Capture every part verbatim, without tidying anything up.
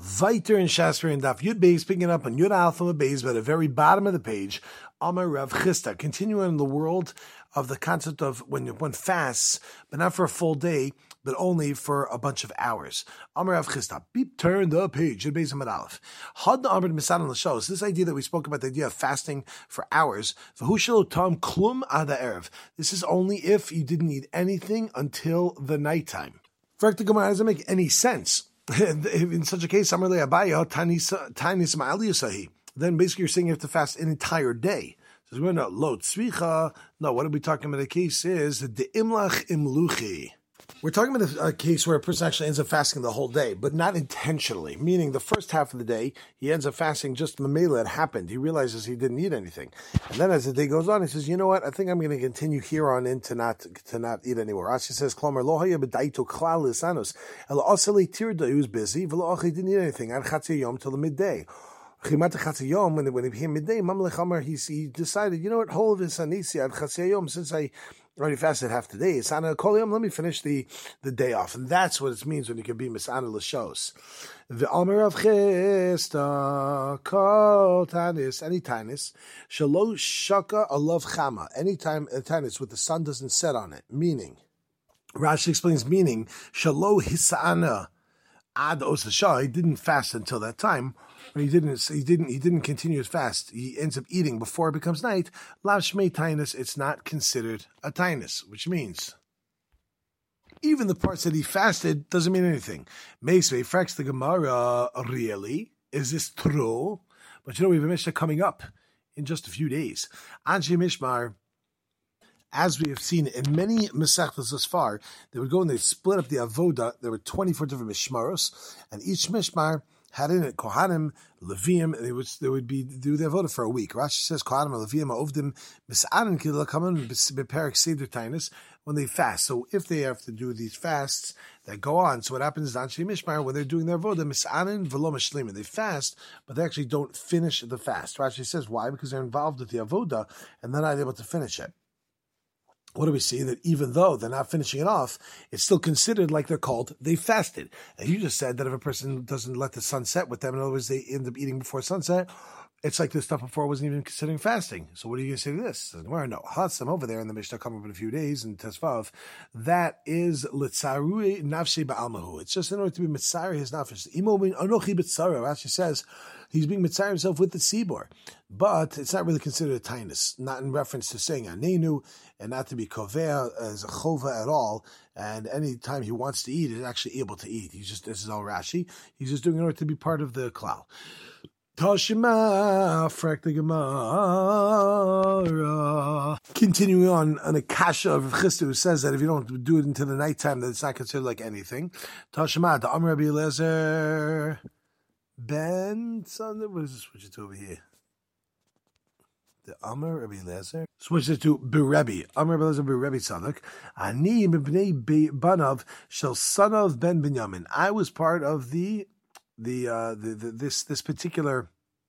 Viter and Shasper and Daf Yud Beis, picking up on Yud Alpha Beis, but at the very bottom of the page, Amar Rav Chisda, continuing in the world of the concept of when one fasts, but not for a full day, but only for a bunch of hours. Amar Rav Chisda, beep, turn the page, Yud Beis Amar Aleph. Had the Amar Misan L'Shos, this idea that we spoke about, the idea of fasting for hours, V'hu Tam Klum Ada Erev. This is only if you didn't eat anything until the nighttime. For the Gemara, doesn't make any sense. In such a case, then basically you're saying you have to fast an entire day. So we're not lo tzvicha. No, what are we talking about? The case is the imlach imluchi. We're talking about a, a case where a person actually ends up fasting the whole day, but not intentionally. Meaning the first half of the day, he ends up fasting just mamela. It happened. He realizes he didn't eat anything. And then as the day goes on, he says, you know what? I think I'm going to continue here on in to not, to not eat anymore. Rashi says, Klomer lo haya b'daito klal lisanos. Ela oseli tirda, he was busy. V'lo achi didn't eat anything. Ad chatzei yom till the midday. When it, when it became midday, Mamlech Amar, he, he decided, you know what, whole of his anisi ad chatzei yom, since I already fasted half the day, Isana kol yom, let me finish the, the day off. And that's what it means when you can be Misana L'Shos. The Amar of Chisda, kol tanis, any tanis, shalo shaka alav chama, any time a tanis with the sun doesn't set on it, meaning, Rashi explains meaning, shalo hisana ad osashah, he didn't fast until that time. He didn't. He didn't. He didn't continue his fast. He ends up eating before it becomes night. Lav shmei tainus. It's not considered a tainus, which means even the parts that he fasted doesn't mean anything. Meisvei fracks the Gemara. Really, is this true? But you know we have a Mishnah coming up in just a few days. Anshei Mishmar, as we have seen in many Masechtas thus far, they would go and they split up the avoda. There were twenty-four different mishmaros, and each mishmar had in it Kohanim, Leviim, and they would, they would be do their voda for a week. Rashi says Kohanim, Leviim, Ovdim, Misanan, Kilakaman, Beperik Seder Tainus, when they fast. So if they have to do these fasts that go on, so what happens is Anshe Mishmar, when they're doing their voda, Misanan, Velo Mishlim, they fast, but they actually don't finish the fast. Rashi says why? Because they're involved with the avoda, and they're not able to finish it. What do we see? That even though they're not finishing it off, it's still considered like they're called, they fasted. And you just said that if a person doesn't let the sun set with them, in other words, they end up eating before sunset, it's like the stuff before wasn't even considering fasting. So what are you going to say to this? Well, no, Hatzam over there in the Mishnah coming up in a few days in Tesvav, that is Litzarui Nafshi Ba'almahu. It's just in order to be Mitzari his Nafsh. Imo bin Anochi B'tzara, actually says, he's being mitzvah himself with the tzibor, but it's not really considered a tainus, not in reference to saying anenu, and not to be kovea as a chova at all. And any time he wants to eat, he's actually able to eat. He's just, this is all Rashi. He's just doing it in order to be part of the klal. Toshima, frak the Gemara. Continuing on, on a kasha of Chisda who says that if you don't do it until the nighttime, that it's not considered like anything. Toshima, the Amr Rabbi Eliezer Ben, what is this? Switch it to over here. The Amar Rabbi Eliezer. Switch it to Berebi. Amar Rabbi Eliezer Berebi Tzadok. Ani mibnei banav shel sanav ben Binyamin. I was part of the the uh, the, the this this particular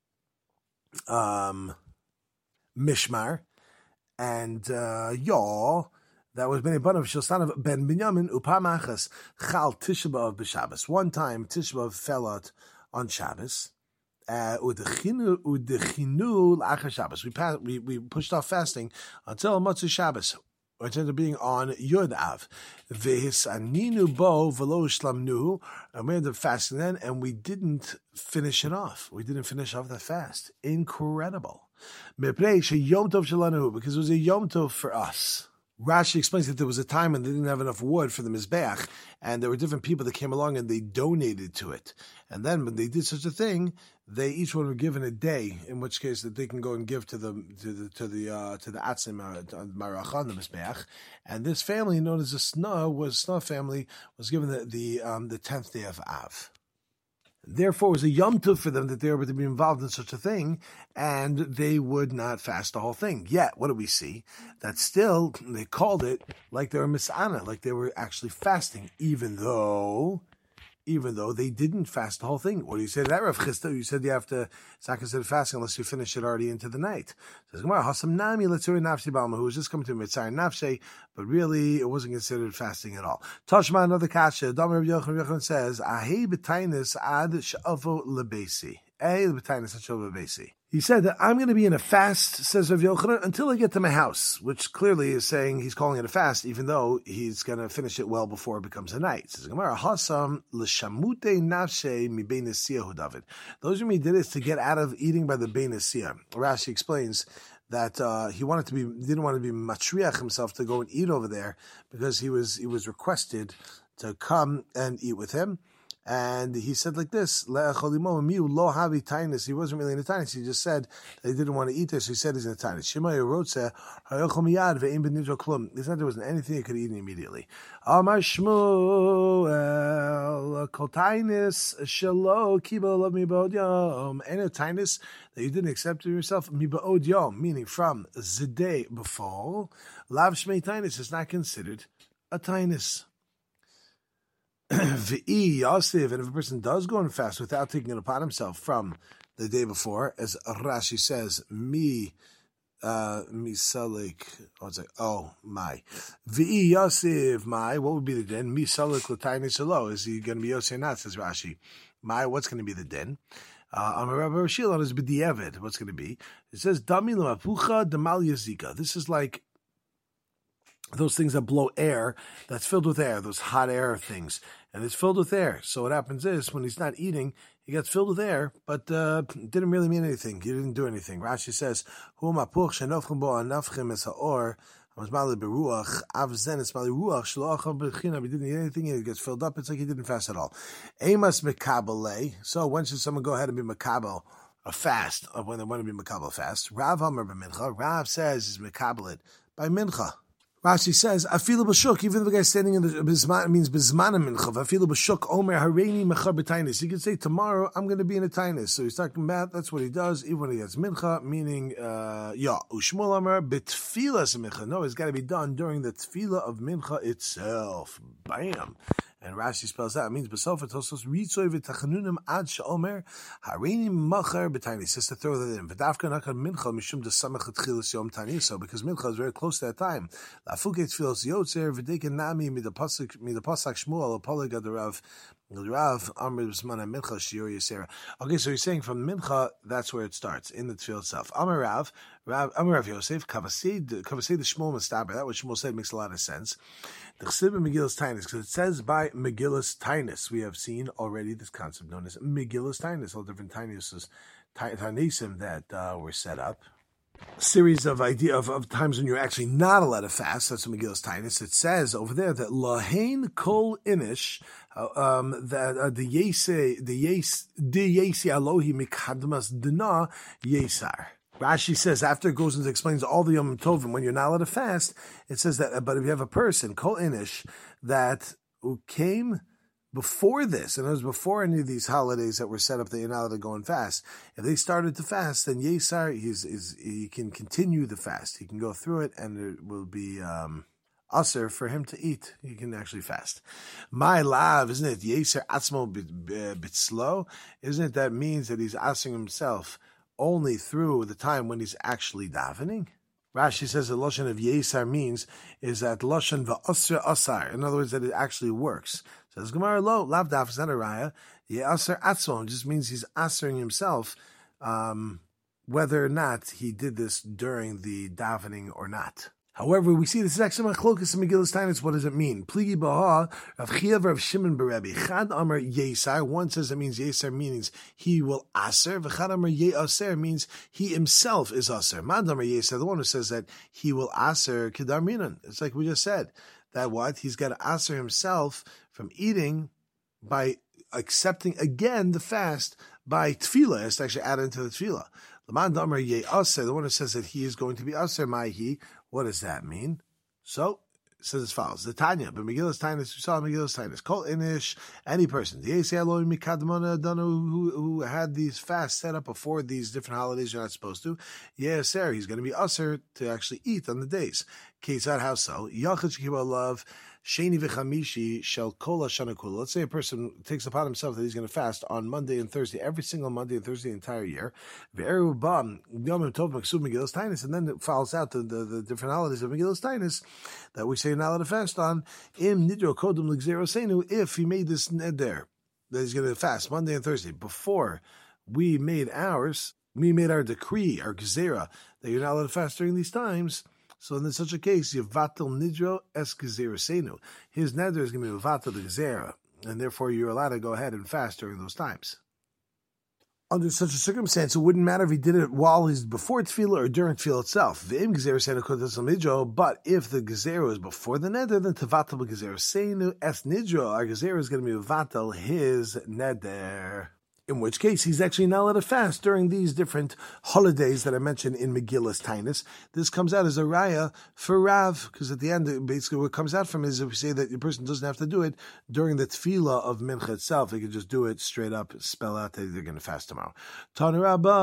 um mishmar, and uh, y'all. That was bnei banav shel sanav ben Binyamin upamachas chal Tisha B'av b'Shabbos. One time Tisha B'av fell out on Shabbos, uh, udechinu l'achar Shabbos. We passed, we we pushed off fasting until Motzei Shabbos, which ended up being on Yud Av. V'hisaninu bo v'lo shlamnu, and we ended up fasting then, and we didn't finish it off. We didn't finish off the fast. Incredible. Mepnei sheyom tov shelanu, because it was a yom tov for us. Rashi explains that there was a time when they didn't have enough wood for the Mizbeach, and there were different people that came along and they donated to it. And then when they did such a thing, they each one were given a day, in which case that they can go and give to the to the to the uh, to the Atzim Marachan, the Mizbeach. And this family, known as the Sna, was Sna family, was given the the um, the tenth day of Av. Therefore, it was a yom tov for them that they were to be involved in such a thing, and they would not fast the whole thing. Yet, what do we see? That still, they called it like they were misana, like they were actually fasting, even though even though they didn't fast the whole thing. What do you say to that, Rav Chisda? You said you have to, it's not considered fasting unless you finish it already into the night. Says Gemara, Hasam Nami Letzuri Nafshi Balma, who was just coming to Mitzar Nafshe, but really it wasn't considered fasting at all. Tashma, another kasha, Dam Rav Yochanan, Yochanan says, Ahei b'tainis ad sh'avo lebesi. Eh, b'tainis ad sh'avo lebesi. He said that I'm going to be in a fast, says Rav Yochanan, until I get to my house, which clearly is saying he's calling it a fast, even though he's going to finish it well before it becomes a night. Says Gemara, Hasam l'shamute nafshe mi bein nesiyah David. Those of me did it to get out of eating by the bein nesiyah. Rashi explains that uh, he wanted to be, didn't want to be matriach himself to go and eat over there because he was he was requested to come and eat with him. And he said like this, he wasn't really in the tainis, he just said that he didn't want to eat there, so he said he's in the tainis. He said there wasn't anything he could eat immediately. Amar Shmuel, kol tainis shelo kibel mibod yom. Any tainis that you didn't accept to yourself, mibod yom, meaning from the day before, lav shmei tainis is not considered a tainis. V'i Yosef, and if a person does go on fast without taking it upon himself from the day before, as Rashi says, mi, uh, mi salik, oh, it's like, oh, my. V'i Yosef, my, what would be the din? Mi salik l'tayne shelo, is he going to be Yosef or not, says Rashi. My, what's going to be the din? Uh, on Rabbi Rashil, on his b'di'evid, what's going to be? It says, dami l'mapucha demal yazika. This is like those things that blow air, that's filled with air, those hot air things. And it's filled with air. So what happens is, when he's not eating, he gets filled with air, but uh, didn't really mean anything. He didn't do anything. Rashi says, Hu mapuch shenofchem bo anafchem es ha'or, hamazmali beruach, avzen es mali ruach, shloacham b'chinam. He didn't eat anything, he gets filled up. It's like he didn't fast at all. Emas mekabele. So when should someone go ahead and be mekabel, a fast, or when they want to be mekabel fast? Rav Amar b'mincha. Rav says is mekabel it by mincha. Rashi says, "Afilu b'shuk." Even if the guy standing in the bizman means bizman mincha. Afilu b'shuk omer hareini mechar b'tainis. He can say, "Tomorrow I'm going to be in a tainis." So he's talking about that's what he does, even when he gets mincha, meaning uh, yeah. Ushmul Amar b'tfilas mincha. No, it's got to be done during the tefillah of mincha itself. Bam. And Rashi spells out, it means B'sofa Tosos Ritzoy v'tachanunim ad she'omer hareini machar b'tainis. Just to throw that in. V'dafka nakad mincha mishum desamach tchilas yom taniso, because mincha is very close to that time. Lafuke tfilos yotzer v'deken nami midapasak Shmuel apolig adarav Rav Amr b'zman mincha shiur yisera. Okay, so he's saying from mincha, that's where it starts, in the tefillah itself. Amar Rav, Rav Amar Rav Yosef, kavasei the Shmuel mistaber. That what Shmuel said makes a lot of sense. The chesed Megillas Tainus, because it says by Megillas Tainus. We have seen already this concept known as Megillas Tainus, all different Tainuses, Tainusim that uh, were set up. A series of idea of, of times when you're actually not allowed to fast. That's what Megillas Tainus. It says over there that lahain kol inish, uh, um, that uh, the yese the yes the yesi alohi mikadmas dina yesar. Rashi says, after it goes and explains all the Yom Tovim, when you're not allowed to fast, it says that, but if you have a person, Kol Inish, that who came before this, and it was before any of these holidays that were set up that you're not allowed to go and fast, if they started to fast, then Yesar, he's, he's, he can continue the fast. He can go through it, and it will be um, usher for him to eat. He can actually fast. My love, isn't it? Yesar Atzmo Bitzlo? Isn't it that means that he's asking himself only through the time when he's actually davening? Rashi says the lashon of Yesar means is that lashon va'asr asar. In other words, that it actually works. Says Gemara lo lav daf is not a raya. Yasar atzon just means he's asering himself, um, whether or not he did this during the davening or not. However, we see this is actually machlokas in Megillas Tainus. What does it mean? Pligi baha Rav Chiya Rav Shimon beRebbi. Chad Amar Yesar. One says it means Yesar means he will aser. V'chad Amar Yeaser means he himself is aser. Mad Amar Yesar, the one who says that he will aser kedar minan. It's like we just said that what he's got to aser himself from eating by accepting again the fast by tefillah. It's actually added into the tefillah. Mad Amar Yeaser, the one who says that he is going to be aser ma'hi. What does that mean? So, it says as follows. The Tanya, but Megillas Tainus, we saw Megillas Tainus. Kol Inish, any person. The Yesi Eloi Mikadmona Adonu, who who had these fasts set up before these different holidays you're not supposed to. Yeah, Sarah, he's going to be usher to actually eat on the days. Kesar, how so? Yachid Shekiba love, Sheni v'chamishi shel kol hashana kula. Let's say a person takes upon himself that he's going to fast on Monday and Thursday, every single Monday and Thursday the entire year. Ve'eru bam yom tov maksub Megillas Tainus, and then it follows out the, the, the different holidays of Megillas Tainus that we say you're not allowed to fast on. Im nidro kodem l'gzero seinu, if he made this neder that he's going to fast Monday and Thursday before we made ours, we made our decree, our gezerah, that you're not allowed to fast during these times. So in such a case, Yavatel Nidro Es Gezerah Seinu. His neder is going to be Yavatel the Gezerah, and therefore you're allowed to go ahead and fast during those times. Under such a circumstance, it wouldn't matter if he did it while he's before tefillah or during tefillah itself. V'im Gezerah Seinu Kodesh Nidro, but if the Gezerah is before the neder, then Tavatel Gezerah Seinu Es Nidro, our Gezerah is going to be Yavatel his neder. In which case, he's actually not allowed to fast during these different holidays that I mentioned in Megillas Tainus. This comes out as a raya for Rav, because at the end, basically what comes out from it is if we say that the person doesn't have to do it during the tefillah of Mincha itself, they can just do it straight up, spell out that they're going to fast tomorrow. Tanu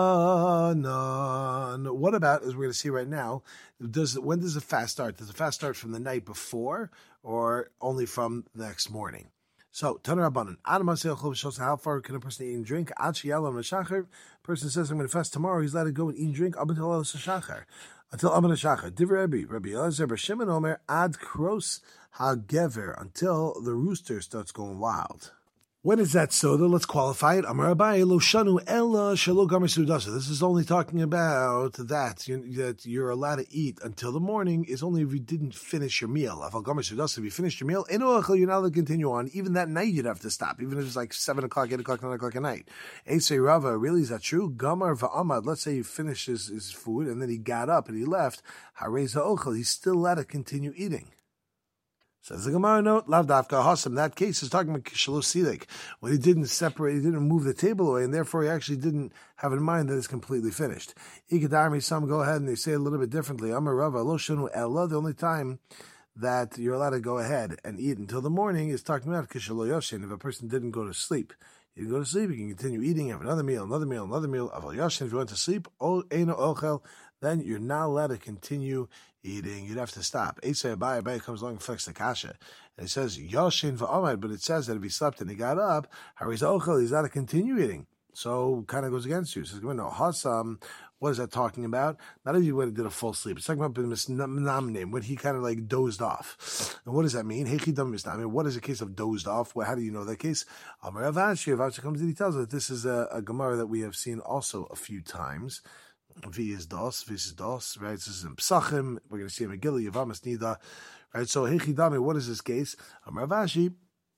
Rabbanan. What about, as we're going to see right now, does when does the fast start? Does the fast start from the night before or only from the next morning? So, Tanu Rabbanan, how far can a person eat and drink? Person says, I'm going to fast tomorrow, he's allowed to go and eat and drink up until Shachar. Until Aman Shachar. Div Rabbi, Rabbi Elazar, Bar Shimon Omer, Ad Kros HaGever, until the rooster starts going wild. When is that so? Let's qualify it. Amar Abaye lo shanu ella shelo gamer sudasa. This is only talking about that you, that you're allowed to eat until the morning is only if you didn't finish your meal. Afal gamer sudasa, if you finished your meal, you're not allowed to continue on. Even that night, you'd have to stop. Even if it's like seven o'clock, eight o'clock, nine o'clock at night. Eisei Rava, really is that true? Gamar va'amad. Let's say he finished his, his food and then he got up and he left. Hareza ochel. He's still allowed to continue eating. Says the Gemara note, Lav Dafka Hasam. That case is talking about Kishalos Silik, when he didn't separate, he didn't move the table away, and therefore he actually didn't have in mind that it's completely finished. Ikadarmi, some go ahead and they say a little bit differently. Amar Rava, Lo Shanu Ella, the only time that you're allowed to go ahead and eat until the morning is talking about Kishalo Yoshin. If a person didn't go to sleep, he didn't go to sleep, he can continue eating, have another meal, another meal, another meal. Aval Yoshin, if you went to sleep, O Eino Ochel, then you're not allowed to continue eating. You'd have to stop. Eisei Abaye, Abaye comes along and flex the kasha. And it says, Yoshin v'amad, but it says that if he slept and he got up, Hariz Ochel, he's allowed to continue eating. So kind of goes against you. It says, no, Hasam, what is that talking about? Not if you went and did a full sleep. It's talking about Misnamnim, when he kind of like dozed off. And what does that mean? Hechidam Misnamnim. What is a case of dozed off? Well, how do you know that case? Amar Avashi, Avashi comes and he tells us that this is a, a Gemara that we have seen also a few times. V is dos, V is dos, right? This is in Psachim. We're going to see in Megillah, Yavamas Nida, right? So, Hechidami, what is this case? Amar Avashi.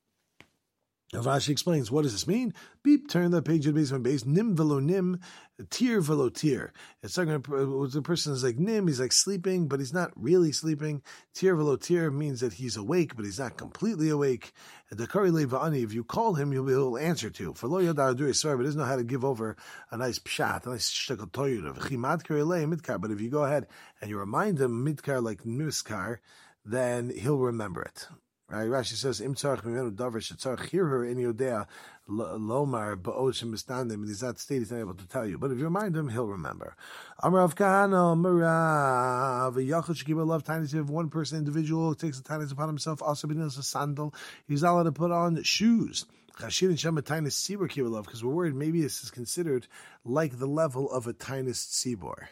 Avashi explains, what does this mean? Beep, turn the page of the basement base. Nim velo nim, tir velo tir. It's talking about the person is like nim, he's like sleeping, but he's not really sleeping. Tir velo tir means that he's awake, but he's not completely awake. The Kari Levani, if you call him, he'll be able to answer to. For lo yadar do sorry, but doesn't know how to give over a nice pshat, a nice shtekal toyud. Chimad kari le midkar. But if you go ahead and you remind him midkar like miskar, then he'll remember it. Right? Rashi says, "Im tzarich mimenu davar shetzarich hirher in yodea lomar ba'od shemistandim." And he's not state; he's not able to tell you. But if you remind him, he'll remember. Amar Rav Kahana, Marav, a yachid should give a love tiny. If one person, individual, who takes the tinies upon himself, also beneath a sandal, he's not allowed to put on shoes. Chashir and Shema tinies tzibur kiva love, because we're worried maybe this is considered like the level of a tinies tzibur.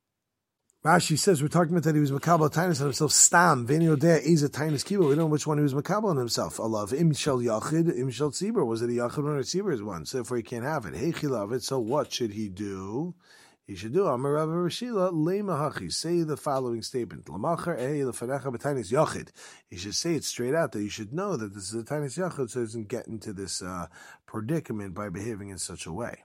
Rashi says we're talking about that he was makabel tainus on himself. Stam v'eni odea is a tainus kibo. We don't know which one he was makabel on himself. Allah im shel yachid im shel tzibur. Was it a yachid one or a tzibur one? So therefore he can't have it. Hey chilav. So what should he do? He should do Amar Rav Rashila lema hachi. Say the following statement: Lamacher ei lefanecha b'tainus yachid. He should say it straight out that you should know that this is a tainus yachid, so he doesn't get into this uh, predicament by behaving in such a way.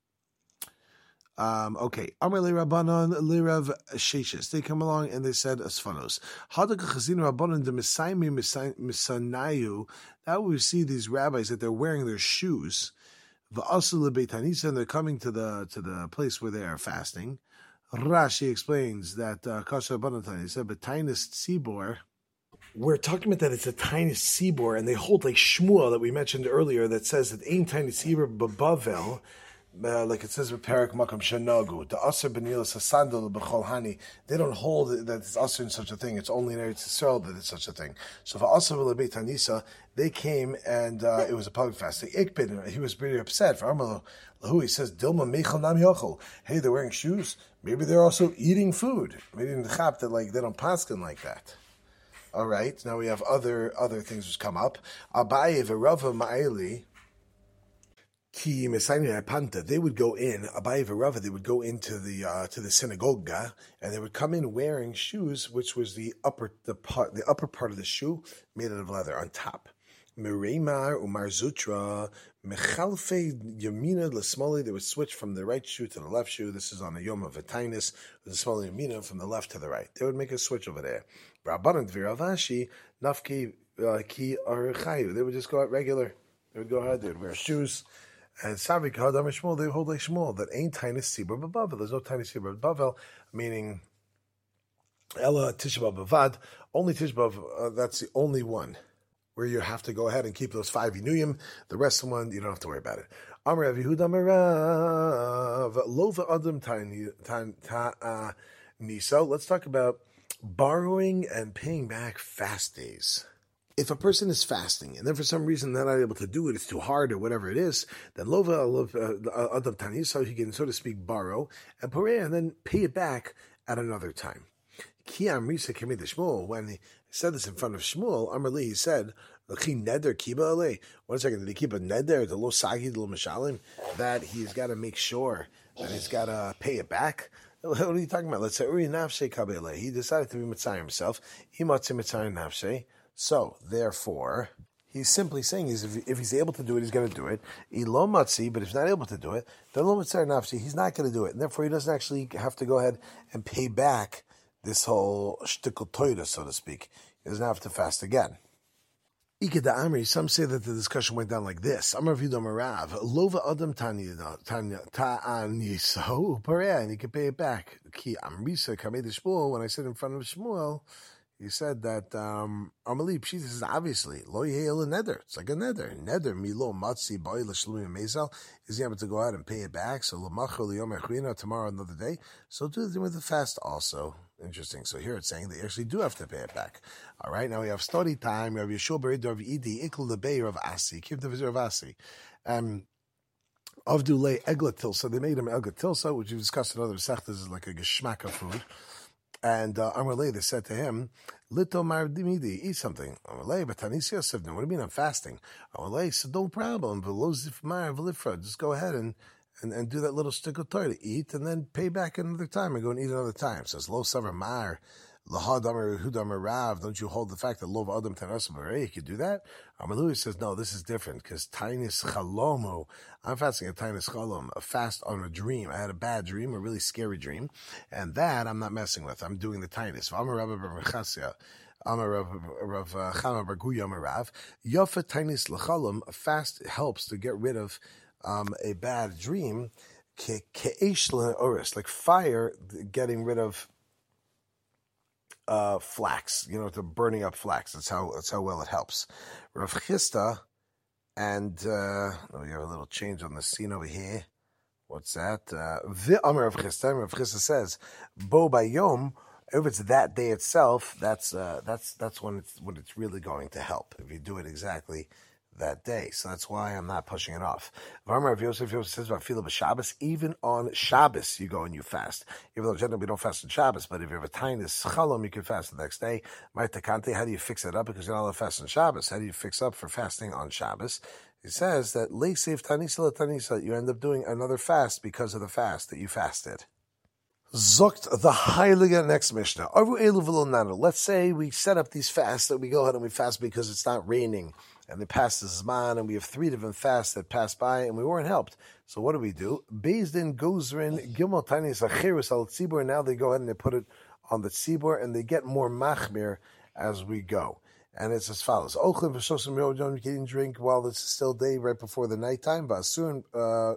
Um, okay, Amar le Rabbanon le Rav Sheshes. They come along and they said asfanos. Hadaka chazinu Rabbanon de Misaymi Misanayu. Now we see these rabbis that they're wearing their shoes. Va'asul leBeitanisa, and they're coming to the to the place where they are fasting. Rashi explains that Kasha Rabbanon he said, "But Tainus Tzibor." We're talking about that it's a tiny Tzibor, and they hold like Shmuel that we mentioned earlier that says that ain't tiny Tzibor b'Bavel. Uh, like it says with Perak Makam Shanagu, the Aser Benilas Hasandal B'chol Hani, they don't hold that it's Aser in such a thing. It's only in Eretz Yisrael that it's such a thing. So for Aser V'Lebeit Hanisa, they came and uh, it was a public fast. The Ikbid, he was pretty upset. For Amar Lahu, he says, Dilma Meichel Nam Yochel. Hey, they're wearing shoes. Maybe they're also eating food. Maybe in the Chap that like they don't paskin like that. All right, now we have other other things which come up. Abaye V'Rava Ma'eli. Ki Panta, they would go in, Abaye Rava, they would go into the uh, to the synagogue, and they would come in wearing shoes, which was the upper the part the upper part of the shoe made out of leather on top. Mereimar Umar Zutra Mechalfe Yamina Lesmoli, they would switch from the right shoe to the left shoe. This is on the Yom of Vatinis, the Smoli Yamina from the left to the right. They would make a switch over there. Rabbanan Dviravashi Nafki Ki Archayu. They would just go out regular. They would go ahead, they would wear shoes. And Savik Hadam Shmuel, they hold like Shmuel that ain't tiny Sibur Bavel. There's no tiny Sibur Bavel, meaning Ella Tishba Bavad. Only Tishba, uh, that's the only one where you have to go ahead and keep those five Inuyim. The rest of the one, you don't have to worry about it. Amar Yehuda Merav Lova Adam Ta Niso. Let's talk about borrowing and paying back fast days. If a person is fasting and then for some reason they're not able to do it, it's too hard or whatever it is, then lova adam tani, so he can, so to speak, borrow and pareya and then pay it back at another time. Ki amrisa kemi de Shmuel, when he said this in front of Shmuel, Amrli, he said, neder kiba ale. One second, did he keep a neder, the lo sagi, the lo mishalim, that he's got to make sure that he's got to pay it back? What are you talking about? Let's say uri nafshe kabele. He decided to be mitzayim himself. He matzi mitzayim nafshe. So, therefore, he's simply saying is if, if he's able to do it, he's going to do it. Ilo matzi, but if he's not able to do it, then lo mitzayim nafshe, he's not going to do it. And therefore, he doesn't actually have to go ahead and pay back this whole shtickle toida, so to speak. He doesn't have to fast again. Ike da Amri, some say that the discussion went down like this. Amar Vidom Arav, Lova Adam Tanya Ta'aniso, Pareya, and he can pay it back. Ki Amrisa Kamei de Shmuel, when I said in front of Shmuel, he said that um Amali Pshita is obviously Lo Yehel Neder. It's like a neder. Neder Milo Matzi Boy L'Shlumi Mezel. Is he able to go out and pay it back? So L'Machol Yom Echrina, tomorrow another day. So do the with the fast also. Interesting. So here it's saying they actually do have to pay it back. All right. Now we have study time. We have Yeshua Berid of Idi Ikl the Beir of Asi. Keep the vizier of Asi. Um. Avdulay Egla Tilsa. They made him Egla Tilsa, which we discussed in other sechtas is like a geschmack of food. And uh, Amalei, they said to him, Lito Mardimidi, eat something. Amalei, but Tanis Yosef, what do you mean I'm fasting? Amalei said, no problem. Just go ahead and, and, and do that little stick of Torah, eat, and then pay back another time and go and eat another time. It says, Lo Savar Mar. Don't you hold the fact that Lov Adam Tanas you could do that? Amalu says, no, this is different because Tainis Chalomo, I'm fasting a Tainis Chalom, a fast on a dream. I had a bad dream, a really scary dream, and that I'm not messing with. I'm doing the Tainis. Amar Rabba Bar Mechasya, Amar Rav Chama Bar Guya Marav, Yofa Tainis Lachalom, a fast helps to get rid of um, a bad dream, Ke'esh Oris, like fire getting rid of Uh, flax, you know, to burning up flax. That's how that's how well it helps. Rav Chisda, and uh, oh, we have a little change on the scene over here. What's that? The Amar Rav Chisda. Rav Chisda says, "Bo bayom." If it's that day itself, that's uh, that's that's when it's when it's really going to help. If you do it exactly that day, so that's why I'm not pushing it off. Rav Yosef Yosef says about Fila Shabbos, even on Shabbos you go and you fast. Even though generally we don't fast on Shabbos, but if you have a tainis chalom, you can fast the next day. Ma'atakante, how do you fix it up? Because you're not allowed to fast on Shabbos. How do you fix up for fasting on Shabbos? He says that leisef tanisa tanisa, you end up doing another fast because of the fast that you fasted. Zokt the Heilige next Mishnah. Let's say we set up these fasts that we go ahead and we fast because it's not raining and it passes Zman and we have three different fasts that pass by and we weren't helped. So what do we do? Bezdin Gozrin Gimel Tainis Acherus al Tzibur, and now they go ahead and they put it on the Tzibur and they get more machmir as we go. And it's as follows. Ochlim v'shosim yom don't eat drink while it's still day right before the nighttime. V'asun, uh,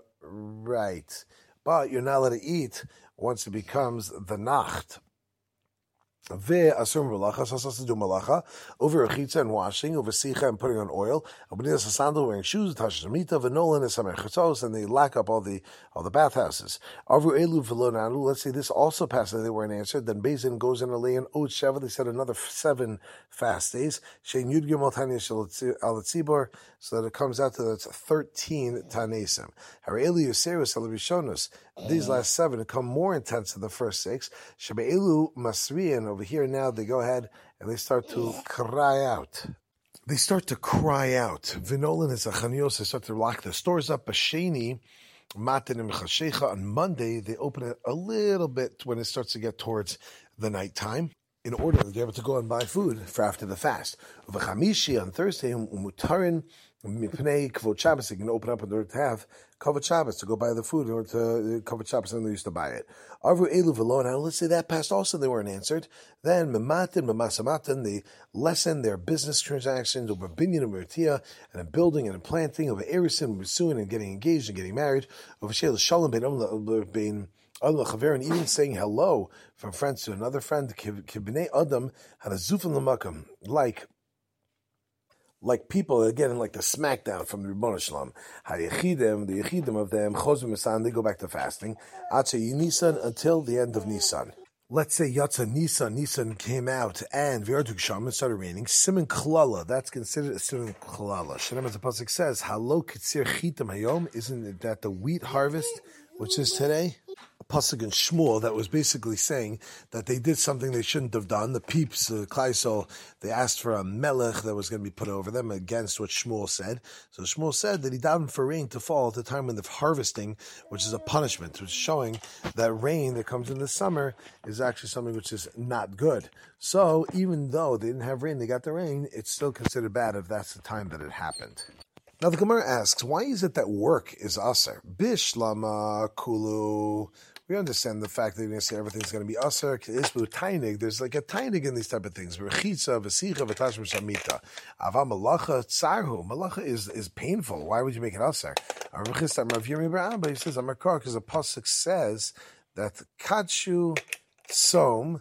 right. But you're not allowed to eat once it becomes the nacht. Ve asur malacha, so supposed to do malacha over rechitza and washing, over sicha and putting on oil. Abnei sasandal wearing shoes, tashes mita, v'nolan and samer chatzos, and they lack up all the all the bathhouses. Avu elu v'lo. Let's say this also passed and they weren't answered. Then Bezin goes in a lay and Od Sheva. They said another seven fast days. Shein Yud Gimel Tanya Al Tzibor, so that it comes out to that's thirteen tanesim. Harelu Yisera Celebrationos. These last seven come more intense than the first six. Shebe'elu Masriyan. Over here now they go ahead and they start to cry out. They start to cry out. Vinolan is a chanios. They start to lock the stores up. Basheni, Matanim Chashecha. On Monday they open it a little bit when it starts to get towards the nighttime, in order to be able to go and buy food for after the fast. V'chamishi on Thursday, Mutarin Mipnei Kvod Shabbos. They can open up in order to have Kvod Shabbos, to go buy the food in order to Kvod Shabbos, and they used to buy it. Arvu Elu V'lo. Now let's say that passed also, they weren't answered. Then Mematin Memasamatin, they lessen their business transactions over binyan and mertia, and in building and in planting, over erisin, pursuing and getting engaged and getting married, over Shel Shalom Bein Bein. And even saying hello from friends to another friend, Kibnei Adam had a zufan l'makam, like like people again, like the smackdown from the Ribbon Shalom. Hayechidim, the yechidim of them, chozim misan, they go back to fasting. Atze Nisan until the end of Nisan. Let's say Yatza Nisan, Nisan came out, and V'yarduk Sham, it started raining. Siman Klala, that's considered a Siman Klala. Shalom, as the pasuk says, Halo Kitzir Chitam Hayom, isn't it that the wheat harvest, which is today? A pasuk in Shmuel that was basically saying that they did something they shouldn't have done. The peeps, the Klaisol, they asked for a melech that was going to be put over them against what Shmuel said. So Shmuel said that he davened for rain to fall at the time when they're harvesting, which is a punishment, which is showing that rain that comes in the summer is actually something which is not good. So even though they didn't have rain, they got the rain, it's still considered bad if that's the time that it happened. Now the Gemara asks, why is it that work is aser? Bishlama kulu. We understand the fact that you're going to say everything's going to be aser. Isbu tainig. There's like a tainig in these type of things. Rechitza, v'sicha, v'tashim shamita. Ava malacha tzarhu. Malacha is is painful. Why would you make it aser? Rav Yirmi bar Abba, he says Amakar, because the pasuk says that kadshu som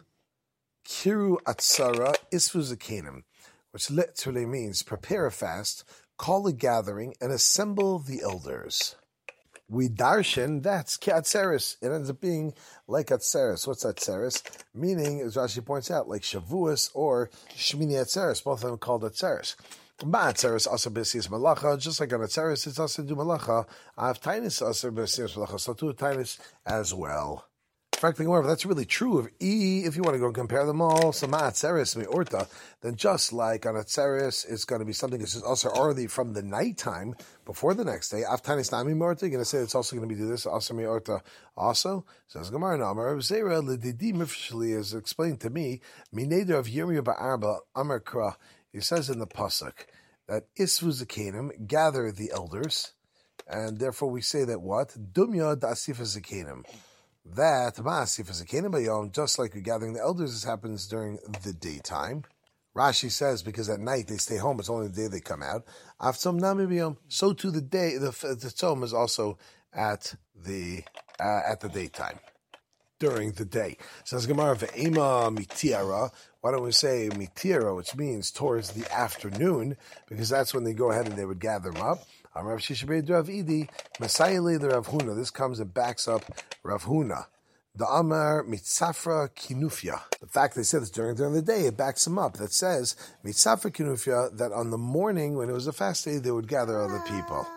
kiru atzara isfu zakenim, which literally means prepare a fast, call a gathering, and assemble the elders. We darshan, that's Atzeres. It ends up being like Atzeres. What's Atzeres? Meaning, as Rashi points out, like Shavuos or Shmini Atzeres, both of them called Atzeres. Ma'atzeres also b'siyas malacha, just like on Atzeres, it's also do malacha. I have tinus also b'siyas malacha, so too tinus as well. In fact, if that's really true of E, if you want to go and compare them all, so ma'atzeres me'orta, then just like on Atzeres, it's going to be something that's also already from the nighttime before the next day. Aftanis nami me'orta, you're going to say it's also going to be do this, also me'orta also. Says Gemara, Amar Zera l'didi mifshli is explained to me, mineder of Yirmiyah ba'arba Amar Kra. He says in the pasuk that isvu zakenim, gather the elders, and therefore we say that what? Dumya da'asifa zakenim. That ma'asif zakenim bayom, just like you're gathering the elders, this happens during the daytime. Rashi says because at night they stay home, it's only the day they come out. Afsom nami bayom, so too the day the the tzom is also at the uh, at the daytime. During the day. Says Gemara ve'ema mitiara. Why don't we say mitiara, which means towards the afternoon, because that's when they go ahead and they would gather them up. Rav Shishabed Rav Idi, Masayile the Rav Huna. This comes and backs up Rav Huna. The Amar Mitzafra Kinufia. The fact they said this during, during the day, it backs them up. That says Mitzafra Kinufia, that on the morning when it was a fast day, they would gather other people.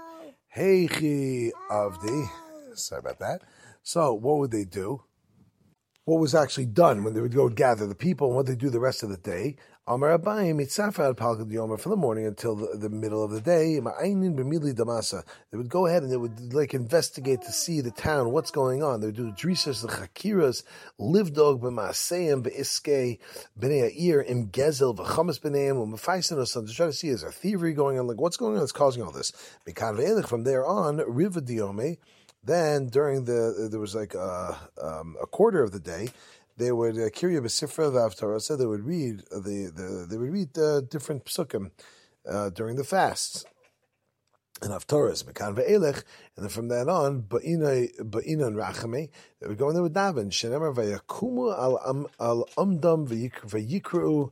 Heichi Avdi. Sorry about that. So what would they do? What was actually done when they would go gather the people and what they do the rest of the day? Amar Abayim Mitzafra al Palgad Yomer, from the morning until the, the middle of the day. Ma'ainin b'mili damasa. They would go ahead and they would like investigate to see the town, what's going on. They would do drisas, the chakiras, livdog b'maaseim b'iskei b'nei ha'ir im gezel v'chamas b'neim u'mefaisenos, to try to see is there thievery going on, like what's going on that's causing all this. From there on, riva diome. Then during the there was like a, um, a quarter of the day, they would kirya b'sifra v'avtarah. So they would read the, the they would read the different psukim uh, during the fasts. and Haftorahs, Mekan ve'elech, and then from then on, Ba'ina Ba'ina and Rachame, they would go and they would daven. Shenemar vayakumu al am al umdam vayikru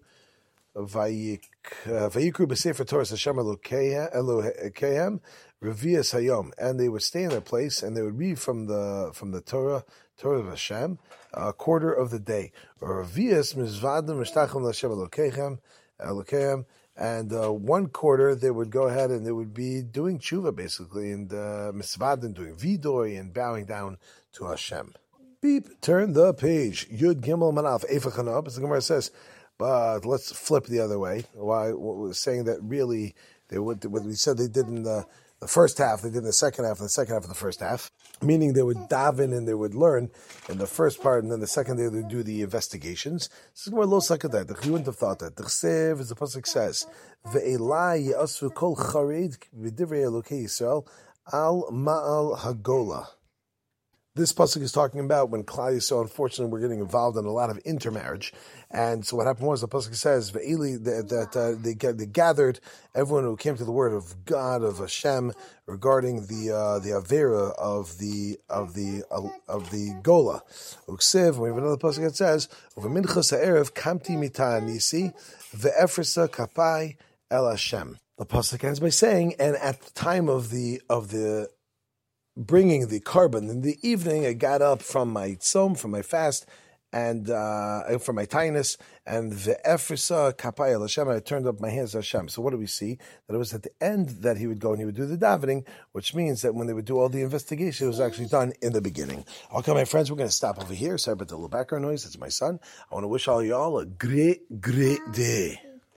vayikru b'sefer Torah Hashem Elokehem revias hayom, and they would stay in their place and they would read from the from the Torah Torah of Hashem a quarter of the day. Or revias mizvadim mishtachim Hashem Elokehem Elokehem. And uh, one quarter, they would go ahead and they would be doing tshuva, basically, and uh, misvadim, doing vidoy, and bowing down to Hashem. Beep, turn the page. Yud Gimel Manaf Efachanab, as the Gemara says, but let's flip the other way. Why? What we're saying that really, they would, what we said they did in the, the first half, they did in the second half, and the second half of the first half, meaning they would daven and they would learn in the first part, and then the second day they would do the investigations. This is more low sakadat. You wouldn't have thought that. The Chsev, as the pasuk says, "Ve'elai yasvu kol chared v'divrei Elokei Yisrael al ma'al hagola." This pasuk is talking about when Klal Yisrael, unfortunately, we're getting involved in a lot of intermarriage. And so what happened was, the pasuk says, Ve'eli, that, that uh, they, they gathered everyone who came to the word of God, of Hashem, regarding the uh, the Avera of the of the uh, of the Gola. Uksiv, we have another pasuk that says, Uveminchas ha'erev kamti mita nisi ve'efrisa kapai el Hashem. The pasuk ends by saying, and at the time of the of the bringing the carbon in the evening, I got up from my tzom, from my fast, and uh, from my tainus, and the efrisa kapai el Hashem, I turned up my hands to Hashem. So what do we see? That it was at the end that he would go and he would do the davening, which means that when they would do all the investigation, it was actually done in the beginning. Okay, my friends, we're going to stop over here. Sorry about the little background noise. It's my son. I want to wish all y'all a great, great day.